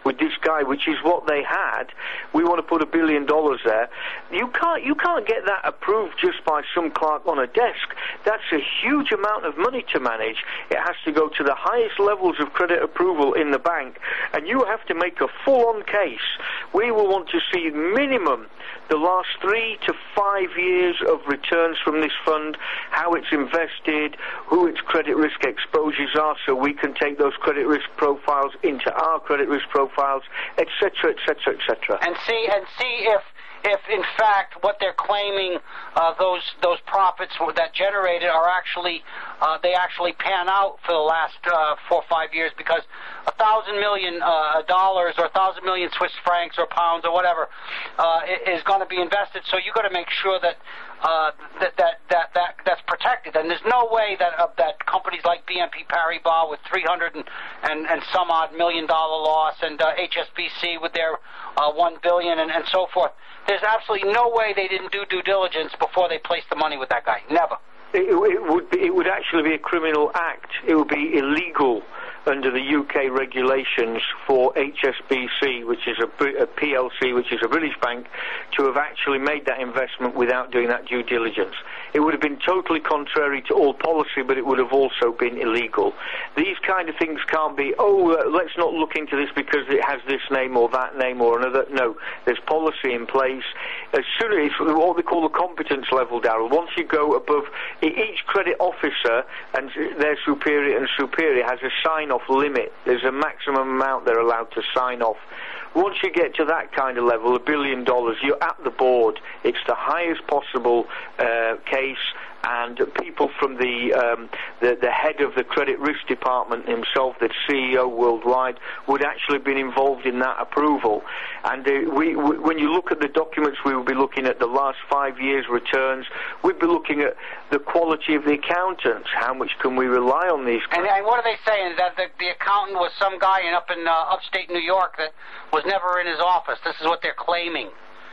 with this guy, which is what they had. We want to put $1 billion there. You can't get that approved just by some clerk on a desk. That's a huge amount of money to manage. It has to go to the highest levels of credit approval in the bank, and you have to make a full-on case. We will want to see minimum the last 3 to 5 years of returns from this fund, how it's invested, who its credit risk exposures are, so we can take those credit risk profiles into our credit risk profiles, etc., etc., etc. And see if in fact what they're claiming those profits that generated are actually they actually pan out for the last 4 or 5 years, because $1,000 million dollars or 1,000 million Swiss francs or pounds or whatever is going to be invested. So you've got to make sure that that's protected, and there's no way that companies like BNP Paribas with 300 and some odd $1 million loss, and HSBC with their $1 billion and so forth. There's absolutely no way they didn't do due diligence before they placed the money with that guy. Never. It would actually be a criminal act. It would be illegal under the UK regulations for HSBC, which is a PLC, which is a British bank, to have actually made that investment without doing that due diligence. It would have been totally contrary to all policy, but it would have also been illegal. These kind of things can't be, let's not look into this because it has this name or that name or another. No, there's policy in place. As soon as, it's what they call the competence level, Darrell, once you go above, each credit officer and their superior has a sign-off limit. There's a maximum amount they're allowed to sign off. Once you get to that kind of level, $1 billion, you're at the board. It's the highest possible case, and people from the head of the credit risk department himself, the CEO worldwide, would actually have been involved in that approval. And when you look at the documents, we will be looking at the last 5 years' returns. We'd be looking at the quality of the accountants. How much can we rely on these? And what are they saying? That the accountant was some guy up in upstate New York that was never in his office. This is what they're claiming.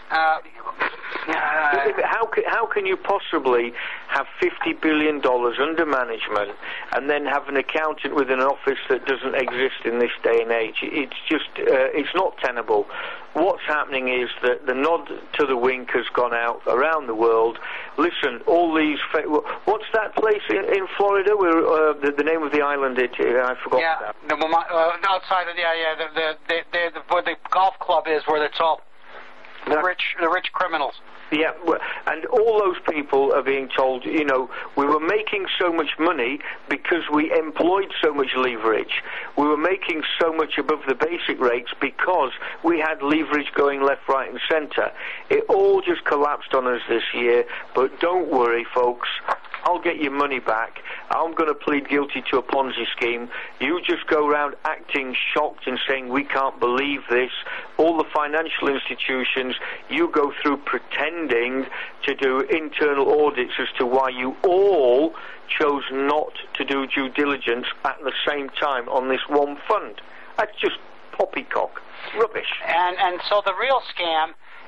How can you possibly have $50 billion under management and then have an accountant with an office that doesn't exist in this day and age? It's just, it's not tenable. What's happening is that the nod to the wink has gone out around the world. Listen, all these... what's that place in Florida? Where the name of the island? I forgot that. Outside of where the golf club is, where it's all... The rich criminals. Yeah, and all those people are being told, we were making so much money because we employed so much leverage. We were making so much above the basic rates because we had leverage going left, right, and centre. It all just collapsed on us this year, but don't worry, folks. I'll get your money back. I'm going to plead guilty to a Ponzi scheme. You just go around acting shocked and saying, we can't believe this. All the financial institutions, you go through pretending to do internal audits as to why you all chose not to do due diligence at the same time on this one fund. That's just poppycock. Rubbish. And so the real scam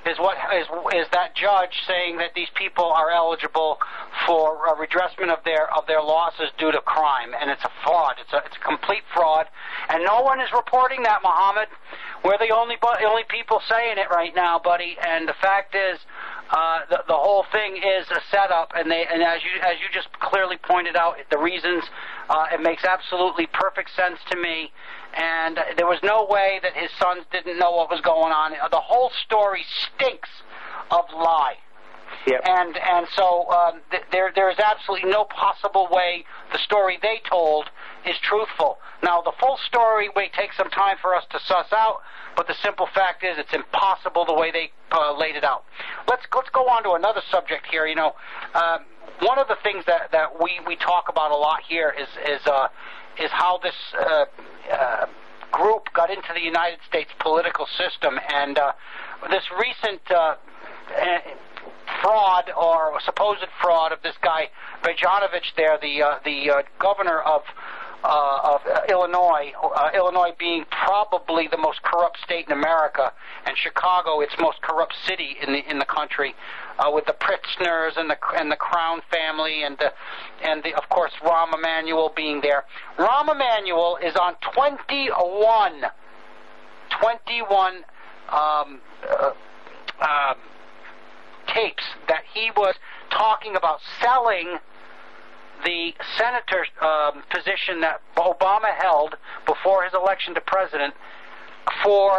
is that judge saying that these people are eligible for redressment of their losses due to crime, and it's a fraud. It's a complete fraud, and no one is reporting that, Mohammed. We're the only people saying it right now, buddy. And the fact is, the whole thing is a setup, and as you just clearly pointed out, the reasons, it makes absolutely perfect sense to me. And there was no way that his sons didn't know what was going on. The whole story stinks of lie. Yep. And so there is absolutely no possible way the story they told is truthful. Now, the full story may take some time for us to suss out, but the simple fact is it's impossible the way they laid it out. Let's go on to another subject here. One of the things that we talk about a lot here is how this group got into the United States political system, and this recent fraud or supposed fraud of this guy Bogdanovich there, the governor of Illinois, Illinois being probably the most corrupt state in America, and Chicago its most corrupt city in the country, with the Pritzkers and the Crown family and the of course Rahm Emanuel being there. Rahm Emanuel is on 21 21 tapes that he was talking about selling the senator position that Obama held before his election to president for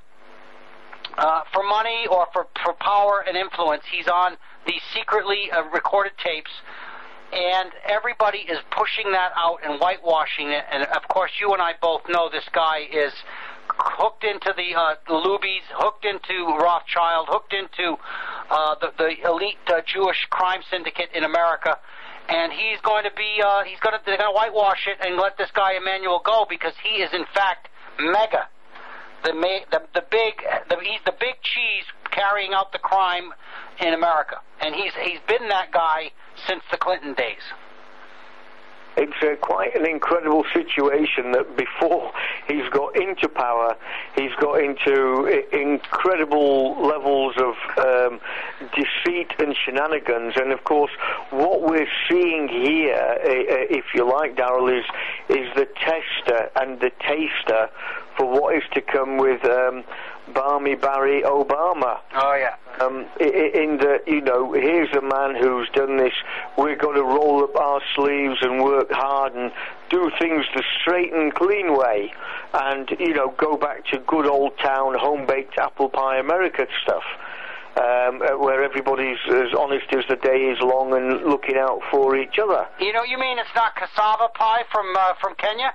money or for power and influence. He's on these secretly recorded tapes, and everybody is pushing that out and whitewashing it. And of course, you and I both know this guy is hooked into the Lubies, hooked into Rothschild, hooked into the elite Jewish crime syndicate in America. And he's going to be, they're going to whitewash it and let this guy Emanuel go because he is in fact mega, he's the big cheese carrying out the crime in America, and he's been that guy since the Clinton days. It's quite an incredible situation that before he's got into power, he's got into incredible levels of deceit and shenanigans. And of course, what we're seeing here, if you like, Darrell, is the tester and the taster for what is to come with Barmy Barry Obama. Oh, yeah. In the, here's a man who's done this. We're going to roll up our sleeves and work hard and do things the straight and clean way, and go back to good old town home-baked apple pie America stuff, where everybody's as honest as the day is long and looking out for each other. You mean it's not cassava pie from Kenya?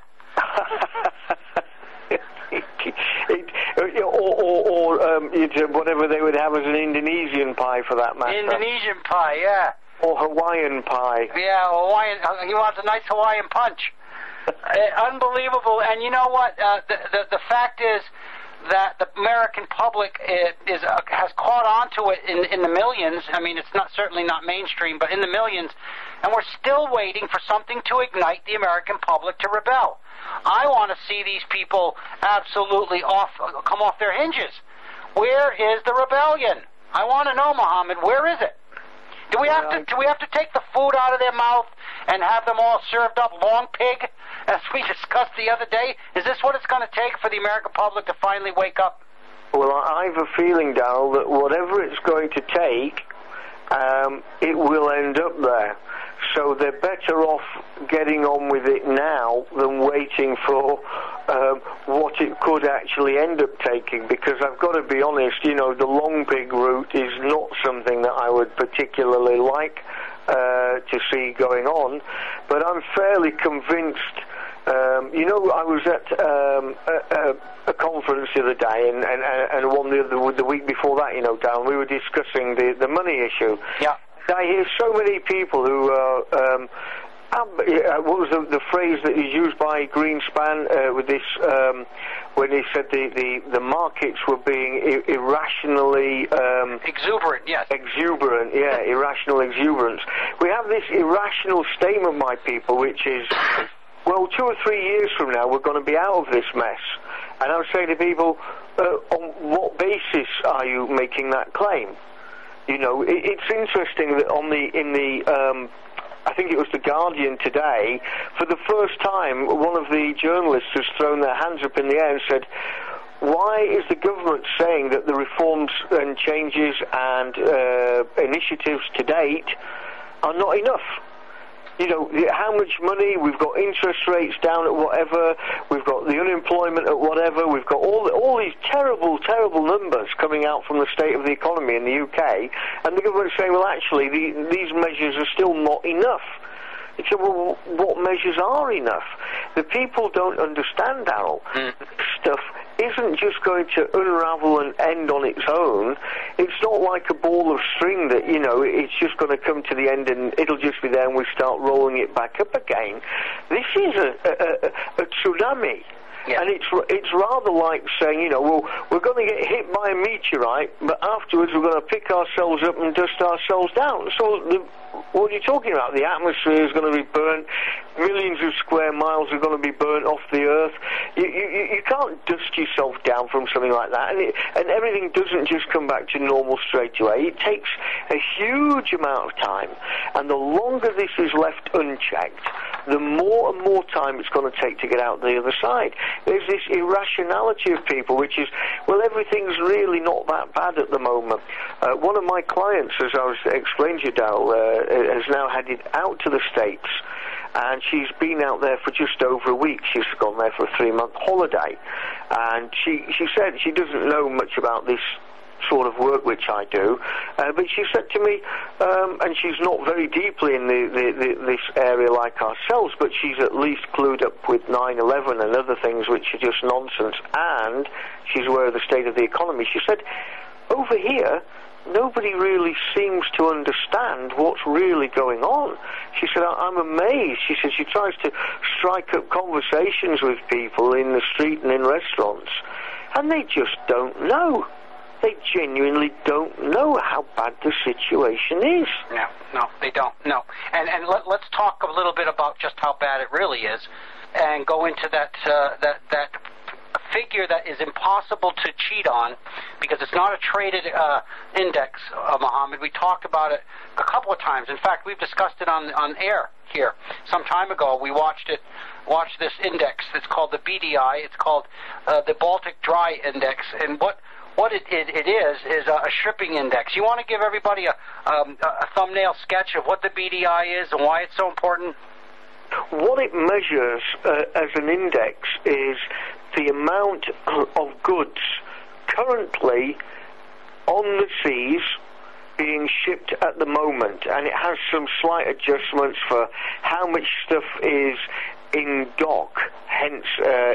or whatever they would have as an Indonesian pie, for that matter. Indonesian pie, yeah. Or Hawaiian pie. Yeah, Hawaiian. He wants a nice Hawaiian punch. Unbelievable. And you know what? The fact is that the American public has caught on to it in the millions. I mean, it's certainly not mainstream, but in the millions. And we're still waiting for something to ignite the American public to rebel. I want to see these people absolutely come off their hinges. Where is the rebellion? I want to know, Mohammed, where is it? Do we have to take the food out of their mouth and have them all served up long pig, as we discussed the other day? Is this what it's going to take for the American public to finally wake up? Well, I have a feeling, Darrell, that whatever it's going to take, it will end up there. So they're better off getting on with it now than waiting for what it could actually end up taking, because I've got to be honest, the long pig route is not something that I would particularly like to see going on, but I'm fairly convinced. I was at a conference the other day, and one the week before that, Dan, we were discussing the money issue. Yeah. I hear so many people who what was the phrase that is used by Greenspan with this, when he said the markets were being irrationally... exuberant, yes. Exuberant, yeah, irrational exuberance. We have this irrational statement, my people, which is, well, 2 or 3 years from now, we're going to be out of this mess. And I'm saying to people, on what basis are you making that claim? It's interesting that I think it was The Guardian today, for the first time, one of the journalists has thrown their hands up in the air and said, why is the government saying that the reforms and changes and initiatives to date are not enough? How much money, we've got interest rates down at whatever, we've got the unemployment at whatever, we've got all these terrible, terrible numbers coming out from the state of the economy in the UK, and the government's saying, well, actually, these measures are still not enough. You say, well, what measures are enough? The people don't understand, Darrell. This stuff isn't just going to unravel and end on its own. It's not like a ball of string that, it's just going to come to the end and it'll just be there and we start rolling it back up again. This is a tsunami. Yeah. And it's rather like saying, well, we're going to get hit by a meteorite, but afterwards we're going to pick ourselves up and dust ourselves down. So what are you talking about? The atmosphere is going to be burnt. millions of square miles are going to be burnt off the earth. You can't dust yourself down from something like that, and everything doesn't just come back to normal straight away. It takes a huge amount of time, and the longer this is left unchecked, the more and more time it's going to take to get out the other side. There's this irrationality of people, which is, well, everything's really not that bad at the moment. One of my clients, as I was explaining to you, Darryl, has now headed out to the States, and she's been out there for just over a week. She's gone there for a 3-month holiday, and she said she doesn't know much about this sort of work which I do, but she said to me, and she's not very deeply in this area like ourselves, but she's at least clued up with 9/11 and other things which are just nonsense, and she's aware of the state of the economy. She said, over here, nobody really seems to understand what's really going on. She said, I'm amazed. She said she tries to strike up conversations with people in the street and in restaurants, and they just don't know. They genuinely don't know how bad the situation is. No, they don't. No. And let's talk a little bit about just how bad it really is, and go into that figure that is impossible to cheat on, because it's not a traded index, Mohammed. We talked about it a couple of times. In fact, we've discussed it on air here some time ago. We watched this index. It's called the BDI. It's called the Baltic Dry Index, and what it is a shipping index. You want to give everybody a thumbnail sketch of what the BDI is and why it's so important? What it measures as an index is the amount of goods currently on the seas being shipped at the moment, and it has some slight adjustments for how much stuff is in dock, hence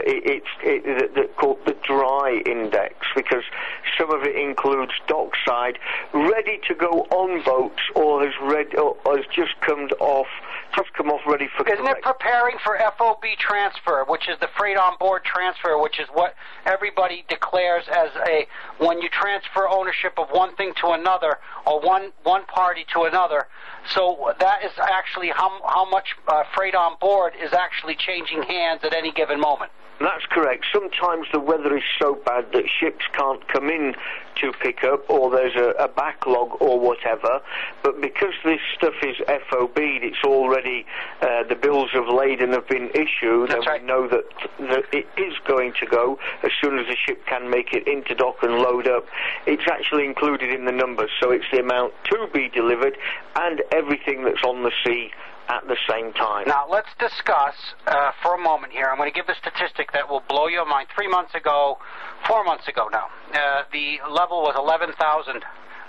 it's called the dry index, because some of it includes dockside, ready to go on boats, or has just come off ready for Isn't it preparing for FOB transfer, which is the freight on board transfer, which is what everybody declares as when you transfer ownership of one thing to another, or one party to another. So that is actually how much freight on board is actually changing hands at any given moment. That's correct. Sometimes the weather is so bad that ships can't come in to pick up, or there's a backlog or whatever. But because this stuff is FOB'd, it's already, the bills of lading have been issued, That's and right. we know that it is going to go as soon as the ship can make it into dock and load up. It's actually included in the numbers, so it's the amount to be delivered and everything that's on the sea at the same time. Now, let's discuss for a moment here. I'm going to give a statistic that will blow your mind. 4 months ago now, the level was 11,000.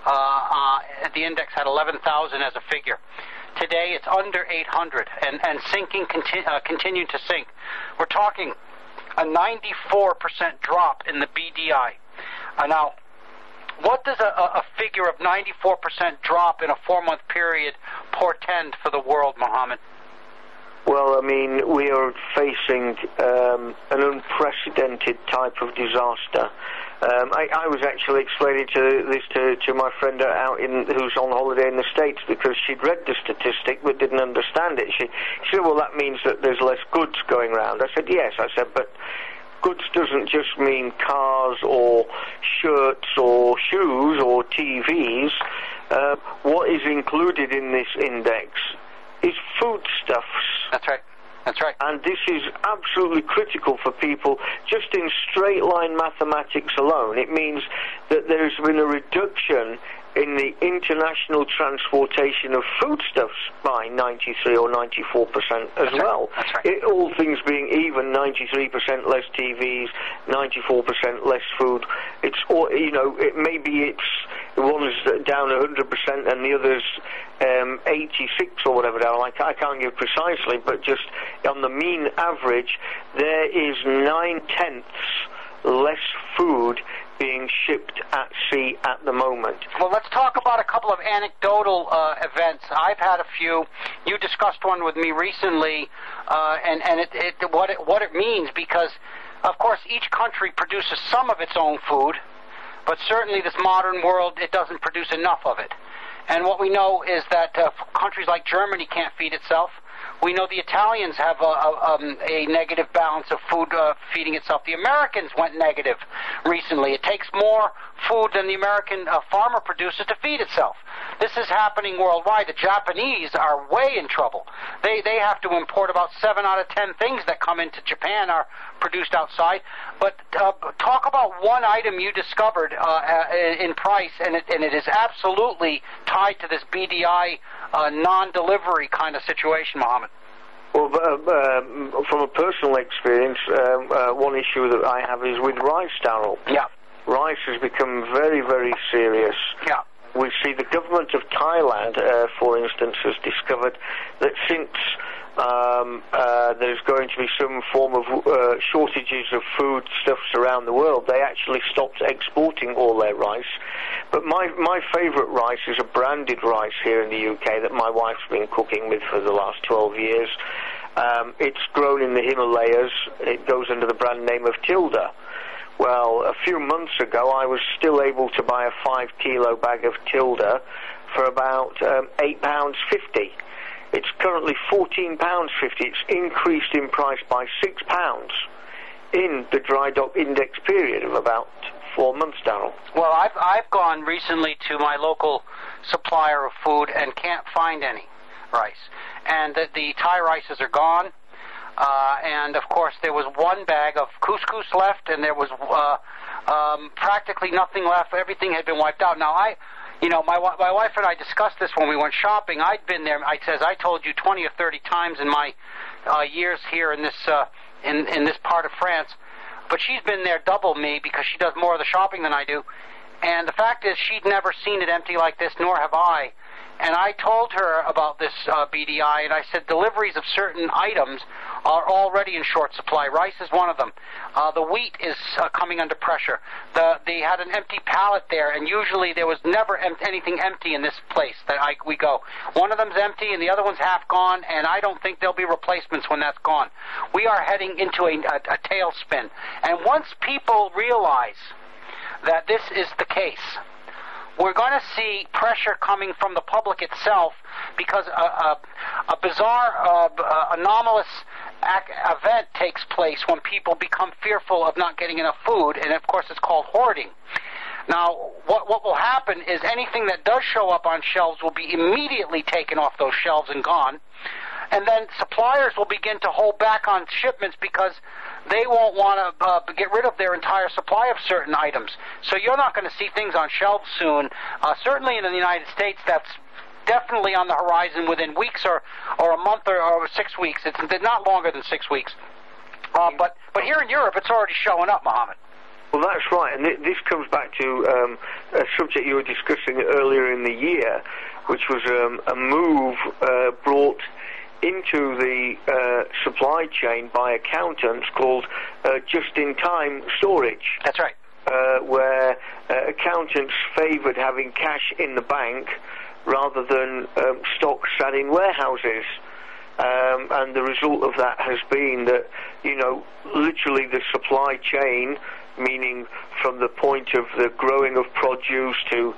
The index had 11,000 as a figure. Today, it's under 800 and sinking, continued to sink. We're talking a 94% drop in the BDI. Now, what does a figure of 94% drop in a 4-month period portend for the world, Mohammed? Well, I mean, we are facing an unprecedented type of disaster. I was actually explaining this to my friend who's on holiday in the States, because she'd read the statistic but didn't understand it. She said, well, that means that there's less goods going around. I said, yes. I said, but goods doesn't just mean cars or shirts or shoes or TVs. What is included in this index is foodstuffs. That's right. That's right. And this is absolutely critical for people. Just in straight line mathematics alone, it means that there's been a reduction in the international transportation of foodstuffs by 93 or 94% as well. That's right. All things being even, 93% less TVs, 94% less food. It's all, maybe it's one's down 100% and the other's 86 or whatever. I can't give precisely, but just on the mean average, there is 9/10 less food being shipped at sea at the moment. Well, let's talk about a couple of anecdotal events. I've had a few. You discussed one with me recently, and what it means, because, of course, each country produces some of its own food, but certainly this modern world, it doesn't produce enough of it. And what we know is that countries like Germany can't feed itself. We know the Italians have a negative balance of food feeding itself. The Americans went negative recently. It takes more food than the American farmer produces to feed itself. This is happening worldwide. The Japanese are way in trouble. They have to import about 7 out of 10 things that come into Japan are produced outside. But talk about one item you discovered in price, and it is absolutely tied to this BDI non-delivery kind of situation, Mohammed. Well, from a personal experience, one issue that I have is with rice, Darrell. Yeah. Rice has become very, very serious. Yeah. We see the government of Thailand, for instance, has discovered that since there's going to be some form of shortages of foodstuffs around the world, they actually stopped exporting all their rice. But my favourite rice is a branded rice here in the UK that my wife's been cooking with for the last 12 years. It's grown in the Himalayas. It goes under the brand name of Tilda. Well, a few months ago, I was still able to buy a 5-kilo bag of Tilda for about £8.50. It's currently £14.50. It's increased in price by £6 in the dry dock index period of about 4 months, Darrell. Well, I've gone recently to my local supplier of food and can't find any rice. And the Thai rices are gone. And, of course, there was one bag of couscous left, and there was practically nothing left. Everything had been wiped out. Now, my wife and I discussed this when we went shopping. I'd been there, as I told you, 20 or 30 times in my years here in this in this part of France. But she's been there double me because she does more of the shopping than I do. And the fact is she'd never seen it empty like this, nor have I. And I told her about this BDI, and I said deliveries of certain items are already in short supply. Rice is one of them. The wheat is coming under pressure. They had an empty pallet there, and usually there was never anything empty in this place that we go. One of them's empty, and the other one's half gone, and I don't think there'll be replacements when that's gone. We are heading into a tailspin. And once people realize that this is the case, we're going to see pressure coming from the public itself because a bizarre, anomalous event takes place when people become fearful of not getting enough food, and of course it's called hoarding. Now, what will happen is anything that does show up on shelves will be immediately taken off those shelves and gone, and then suppliers will begin to hold back on shipments because they won't want to get rid of their entire supply of certain items. So you're not going to see things on shelves soon. Certainly in the United States, that's definitely on the horizon within weeks or a month or 6 weeks. It's not longer than 6 weeks. But here in Europe, it's already showing up, Mohammed. Well, that's right, and this comes back to a subject you were discussing earlier in the year, which was a move brought into the supply chain by accountants called just-in-time storage. That's right. Where accountants favoured having cash in the bank rather than stock sat in warehouses. And the result of that has been that, literally the supply chain, meaning from the point of the growing of produce to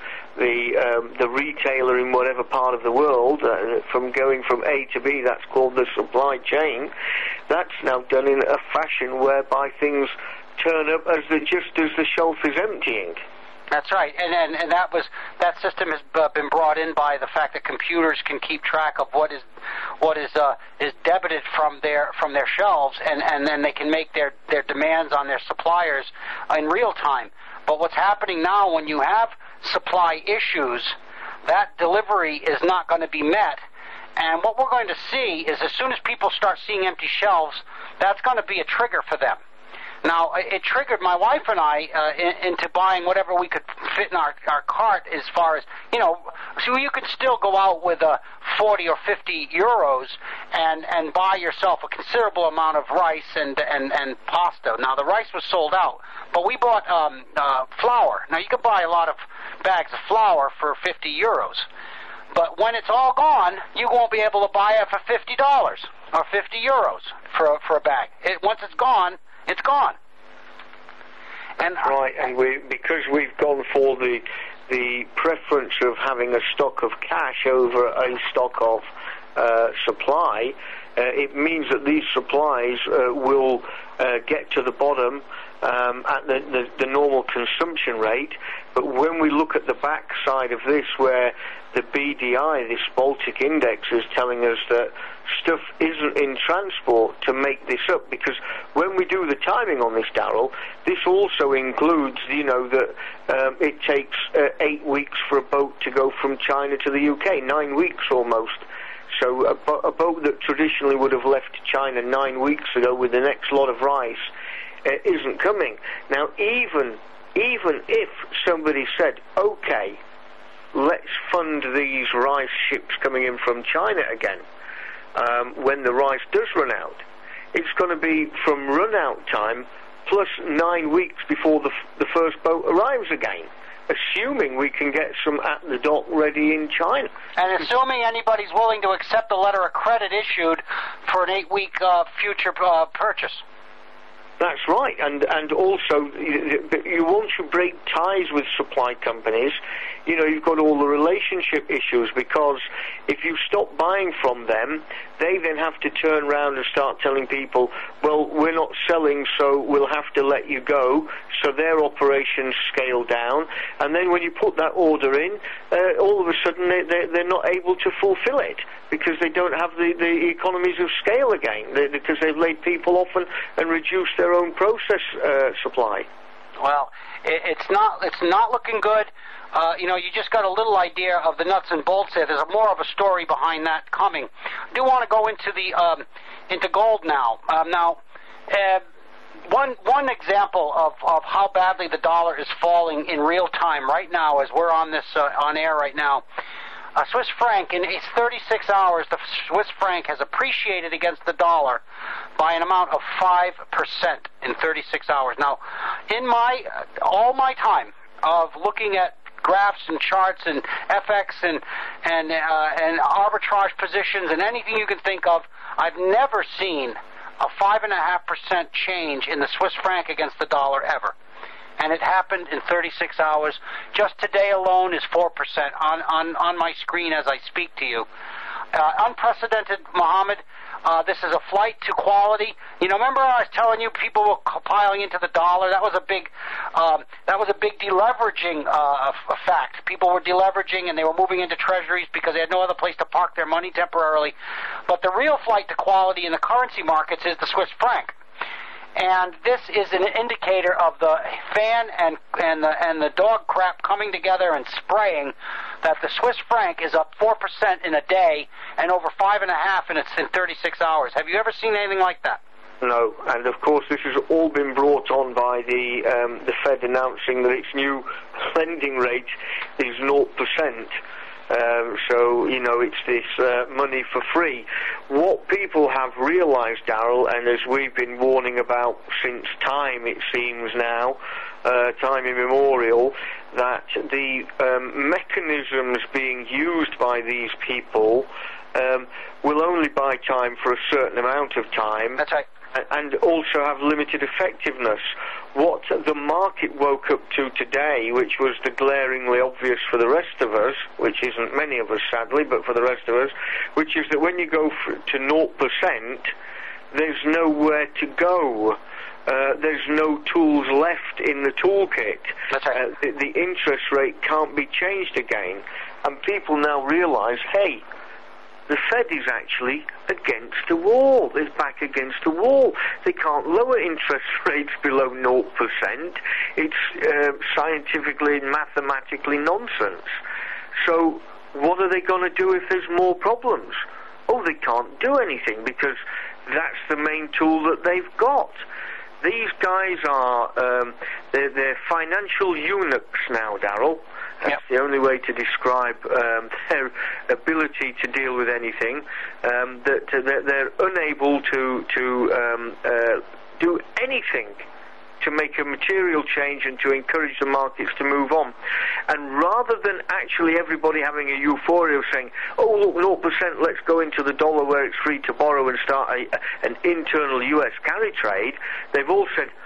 the retailer in whatever part of the world, from going from A to B, that's called the supply chain. That's now done in a fashion whereby things turn up just as the shelf is emptying. That's right, and that system has been brought in by the fact that computers can keep track of what is debited from their shelves, and then they can make their demands on their suppliers in real time. But what's happening now, when you have supply issues, that delivery is not going to be met. And what we're going to see is as soon as people start seeing empty shelves, that's going to be a trigger for them. Now, it triggered my wife and I into buying whatever we could fit in our cart as far as, so you can still go out with 40 or 50 euros and buy yourself a considerable amount of rice and pasta. Now, the rice was sold out, but we bought flour. Now, you can buy a lot of bags of flour for 50 euros. But when it's all gone, you won't be able to buy it for $50 or 50 euros for a bag. Once it's gone, it's gone. And right, and because we've gone for the preference of having a stock of cash over a stock of supply, it means that these supplies will get to the bottom at the normal consumption rate. But when we look at the backside of this, where the BDI, this Baltic Index, is telling us that stuff isn't in transport to make this up, because when we do the timing on this, Daryl, this also includes, that it takes 8 weeks for a boat to go from China to the UK, 9 weeks almost. So a boat that traditionally would have left China 9 weeks ago with the next lot of rice isn't coming. Now, even if somebody said, okay, let's fund these rice ships coming in from China again, when the rice does run out, it's going to be from run out time plus 9 weeks before the first boat arrives again, assuming we can get some at the dock ready in China. And assuming anybody's willing to accept a letter of credit issued for an 8-week future purchase. That's right, and also, once you break ties with supply companies, you've got all the relationship issues, because if you stop buying from them, they then have to turn around and start telling people, well, we're not selling, so we'll have to let you go, so their operations scale down, and then when you put that order in, all of a sudden they're not able to fulfill it, because they don't have the economies of scale again, because they've laid people off and reduced their own process supply. Well, it's not looking good. You just got a little idea of the nuts and bolts there. There's more of a story behind that coming. I do want to go into gold now. One example of how badly the dollar is falling in real time right now, as we're on this on air right now. Swiss franc, in its 36 hours, the Swiss franc has appreciated against the dollar by an amount of 5% in 36 hours. Now, in all my time of looking at graphs and charts and FX and arbitrage positions and anything you can think of, I've never seen a 5.5% change in the Swiss franc against the dollar ever. And it happened in 36 hours. Just today alone is 4% on my screen as I speak to you. Unprecedented, Mohammed. This is a flight to quality. Remember I was telling you people were piling into the dollar? That was a big deleveraging fact. People were deleveraging and they were moving into treasuries because they had no other place to park their money temporarily. But the real flight to quality in the currency markets is the Swiss franc. And this is an indicator of the fan and the dog crap coming together and spraying, that the Swiss franc is up 4% in a day and over 5.5% in 36 hours. Have you ever seen anything like that? No, and of course this has all been brought on by the Fed announcing that its new lending rate is 0%. So, it's this money for free. What people have realized, Daryl, and as we've been warning about since time, it seems now, time immemorial, that the mechanisms being used by these people will only buy time for a certain amount of time. That's right. And also have limited effectiveness. What the market woke up to today, which was the glaringly obvious for the rest of us, which isn't many of us sadly, but for the rest of us, which is that when you go to 0%, there's nowhere to go. There's no tools left in the toolkit. That's right. The interest rate can't be changed again. And people now realize, hey, the Fed is actually against the wall. It's back against the wall. They can't lower interest rates below 0%. It's scientifically and mathematically nonsense. So what are they going to do if there's more problems? Oh, they can't do anything because that's the main tool that they've got. These guys are they're financial eunuchs now, Daryl. That's the only way to describe their ability to deal with anything. That they're unable to do anything to make a material change and to encourage the markets to move on. And rather than actually everybody having a euphoria of saying, oh, look, 0%, let's go into the dollar where it's free to borrow and start an internal US carry trade, they've all said,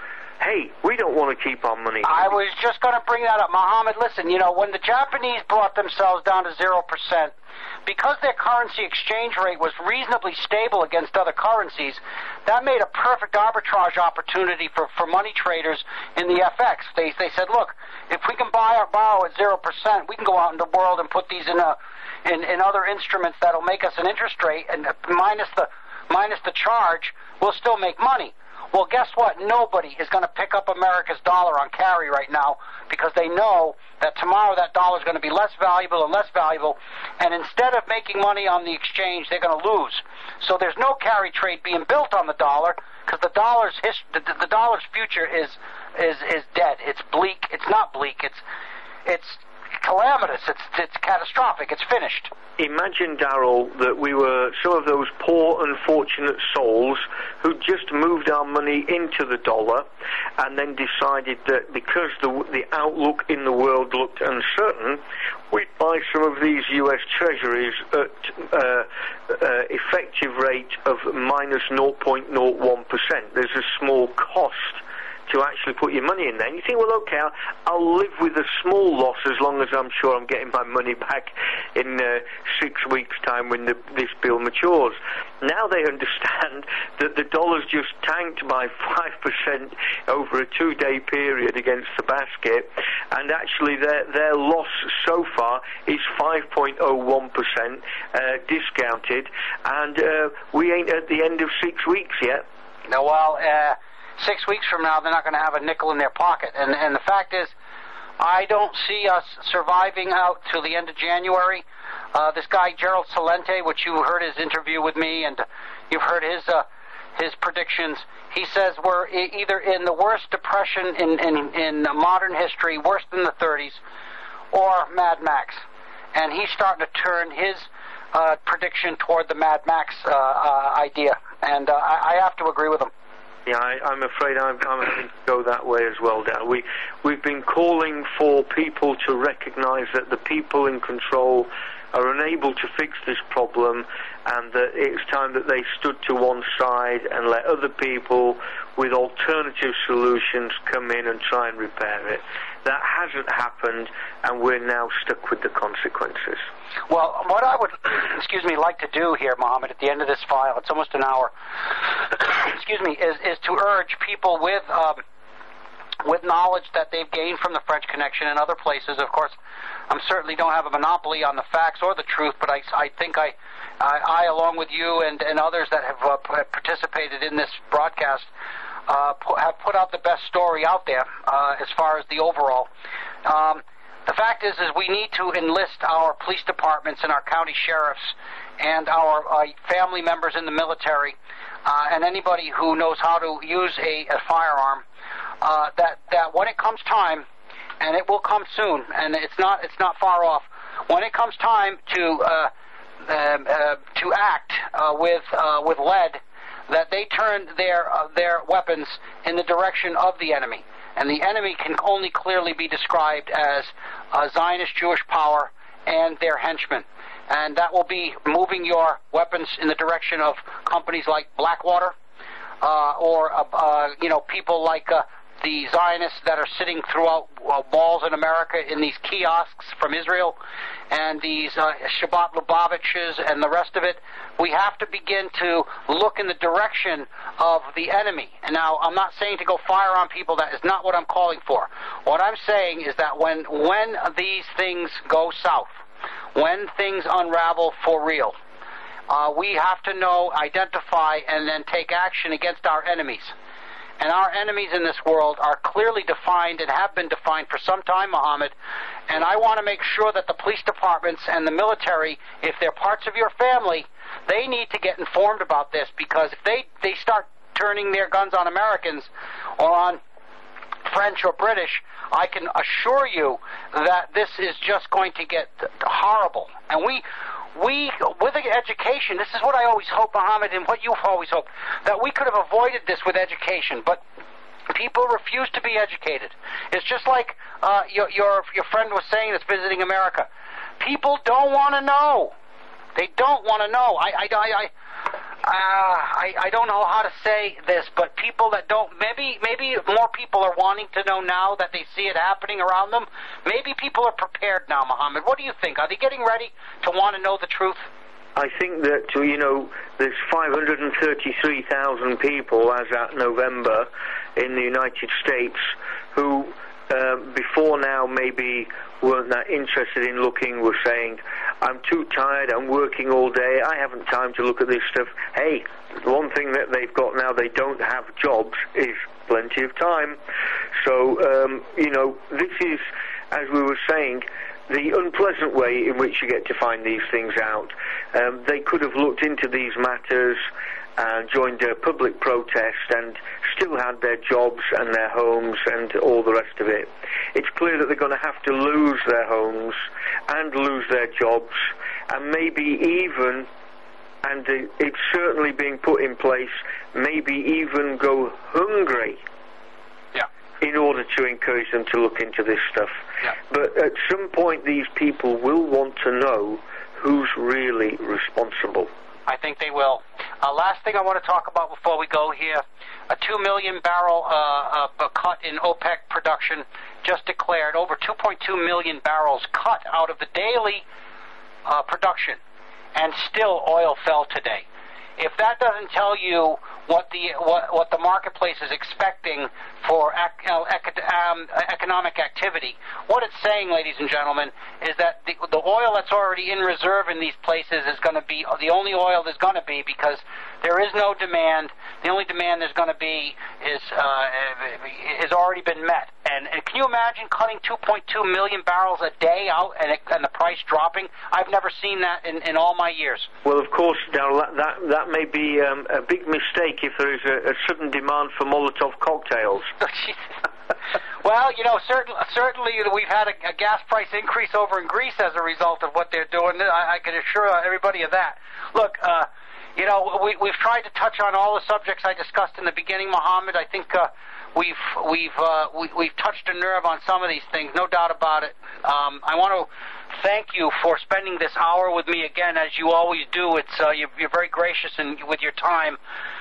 hey, we don't want to keep our money. I was just going to bring that up. Mohammed, listen, when the Japanese brought themselves down to 0%, because their currency exchange rate was reasonably stable against other currencies, that made a perfect arbitrage opportunity for money traders in the FX. They said, look, if we can borrow at 0%, we can go out in the world and put these in other instruments that'll make us an interest rate, and minus the charge, we'll still make money. Well, guess what? Nobody is going to pick up America's dollar on carry right now because they know that tomorrow that dollar is going to be less valuable and less valuable, and instead of making money on the exchange, they're going to lose. So there's no carry trade being built on the dollar because the dollar's future is dead. It's bleak. It's not bleak. It's calamitous. It's catastrophic. It's finished. Imagine, Darrell, that we were some of those poor, unfortunate souls who just moved our money into the dollar and then decided that because the outlook in the world looked uncertain, we'd buy some of these U.S. Treasuries at effective rate of minus 0.01%. There's a small cost to actually put your money in there. And you think, well, okay, I'll live with a small loss as long as I'm sure I'm getting my money back in 6 weeks' time when this bill matures. Now they understand that the dollar's just tanked by 5% over a 2-day period against the basket, and actually their loss so far is 5.01% discounted, and we ain't at the end of 6 weeks yet. No, well, 6 weeks from now, they're not going to have a nickel in their pocket. And the fact is, I don't see us surviving out till the end of January. This guy, Gerald Celente, which you heard his interview with me, and you've heard his predictions, he says we're either in the worst depression in modern history, worse than the 30s, or Mad Max. And he's starting to turn his prediction toward the Mad Max idea. And I have to agree with him. Yeah, I'm afraid I'm having to go that way as well, Dan. We've been calling for people to recognize that the people in control are unable to fix this problem, and that it's time that they stood to one side and let other people with alternative solutions come in and try and repair it. That hasn't happened, and we're now stuck with the consequences. Well, what I would, like to do here, Mohammed, at the end of this file, it's almost an hour, is to urge people with knowledge that they've gained from the French Connection and other places. Of course, I certainly don't have a monopoly on the facts or the truth, but I think I along with you and others that have participated in this broadcast, have put out the best story out there as far as the overall. The fact is we need to enlist our police departments and our county sheriffs and our family members in the military and anybody who knows how to use a firearm. That when it comes time, and it will come soon, and it's not far off. When it comes time to act with lead, that they turn their weapons in the direction of the enemy. And the enemy can only clearly be described as a Zionist Jewish power and their henchmen. And that will be moving your weapons in the direction of companies like Blackwater, or people like the Zionists that are sitting throughout malls in America in these kiosks from Israel, and these Shabbat Lubavitches and the rest of it. We have to begin to look in the direction of the enemy. And now, I'm not saying to go fire on people. That is not what I'm calling for. What I'm saying is that when these things go south, when things unravel for real, we have to know, identify, and then take action against our enemies. And our enemies in this world are clearly defined and have been defined for some time, Mohammed. And I want to make sure that the police departments and the military, if they're parts of your family, they need to get informed about this, because if they start turning their guns on Americans or on French or British, I can assure you that this is just going to get horrible. And we, with education, this is what I always hope, Mohammed, and what you've always hoped, that we could have avoided this with education, but people refuse to be educated. It's just like your friend was saying that's visiting America. People don't want to know. They don't want to know. I don't know how to say this, but people that don't, maybe more people are wanting to know now that they see it happening around them. Maybe people are prepared now, Mohammed. What do you think? Are they getting ready to want to know the truth? I think that, there's 533,000 people as at November in the United States who before now maybe weren't that interested in looking, were saying, I'm too tired, I'm working all day, I haven't time to look at this stuff. Hey, one thing that they've got now, they don't have jobs, is plenty of time. So, this is, as we were saying, the unpleasant way in which you get to find these things out. They could have looked into these matters and joined a public protest and still had their jobs and their homes and all the rest of it. It's clear that they're going to have to lose their homes and lose their jobs and maybe even, and it's certainly being put in place, maybe even go hungry in order to encourage them to look into this stuff. Yeah. But at some point these people will want to know who's really responsible. I think they will. Last thing I want to talk about before we go here, a 2 million barrel cut in OPEC production just declared, over 2.2 million barrels cut out of the daily production, and still oil fell today. If that doesn't tell you what the marketplace is expecting for economic activity, what it's saying, ladies and gentlemen, is that the oil that's already in reserve in these places is going to be the only oil there's going to be, because there is no demand. The only demand there's going to be is has already been met. And can you imagine cutting 2.2 million barrels a day out and the price dropping? I've never seen that in all my years. Well, of course, Darrell, that may be a big mistake if there is a sudden demand for Molotov cocktails. Well, certainly we've had a gas price increase over in Greece as a result of what they're doing. I can assure everybody of that. Look, we've tried to touch on all the subjects I discussed in the beginning, Mohammed. I think we've touched a nerve on some of these things, no doubt about it. I want to thank you for spending this hour with me again, as you always do. It's you're very gracious with your time.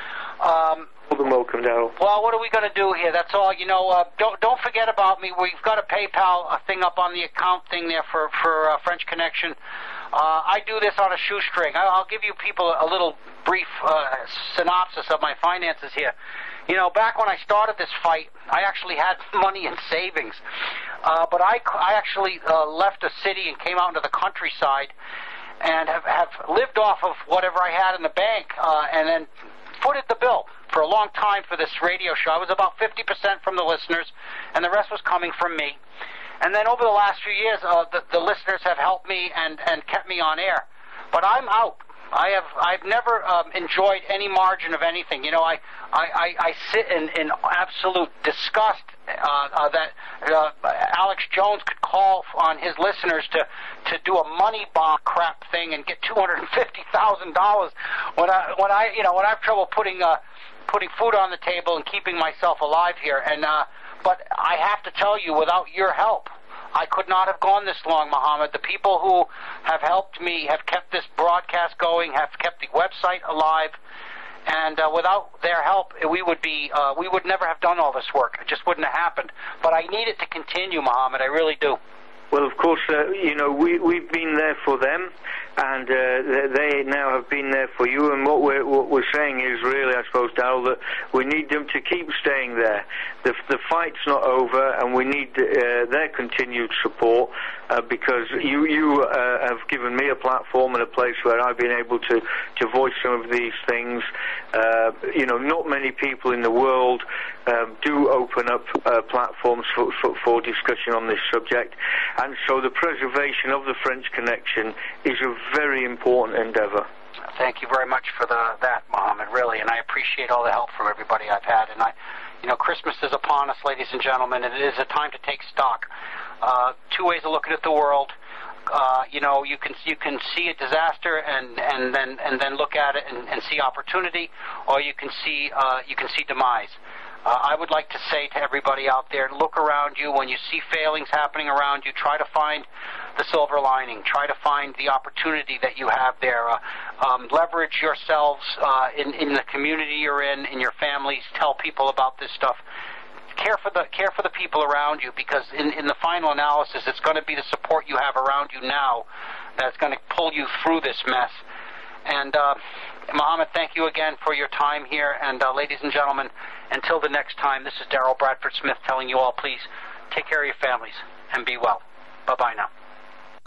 Welcome, Darrell. Well, what are we going to do here? That's all. Don't forget about me. We've got a PayPal thing up on the account thing there for French Connection. I do this on a shoestring. I'll give you people a little brief synopsis of my finances here. Back when I started this fight, I actually had money in savings. But I actually left a city and came out into the countryside and have lived off of whatever I had in the bank and then footed the bill for a long time for this radio show. I was about 50% from the listeners, and the rest was coming from me. And then over the last few years, the listeners have helped me and kept me on air. But I'm out. I've never enjoyed any margin of anything. I sit in absolute disgust that Alex Jones could call on his listeners to do a money bomb crap thing and get $250,000 when I have trouble putting food on the table and keeping myself alive here. But I have to tell you, without your help, I could not have gone this long, Mohammed. The people who have helped me have kept this broadcast going, have kept the website alive, and without their help, we would never have done all this work. It just wouldn't have happened. But I need it to continue, Mohammed. I really do. Well, of course, we've been there for them, and they now have been there for you. And what we're saying is really, I suppose, Darrell, that we need them to keep staying there. The fight's not over, and we need their continued support because you have given me a platform and a place where I've been able to voice some of these things. Not many people in the world do open up platforms for discussion on this subject. And so the preservation of the French Connection is a very important endeavor. Thank you very much for that, Mohammed, really, and I appreciate all the help from everybody I've had. And Christmas is upon us, ladies and gentlemen, and it is a time to take stock. Two ways of looking at the world. You can see a disaster and then look at it and see opportunity, or you can see demise. I would like to say to everybody out there, look around you. When you see failings happening around you, try to find the silver lining. Try to find the opportunity that you have there. Leverage yourselves in the community you're in your families. Tell people about this stuff. Care for the people around you, because in the final analysis, it's going to be the support you have around you now that's going to pull you through this mess. And Mohammed, thank you again for your time here. And ladies and gentlemen, until the next time, this is Daryl Bradford Smith telling you all, please take care of your families and be well. Bye-bye now.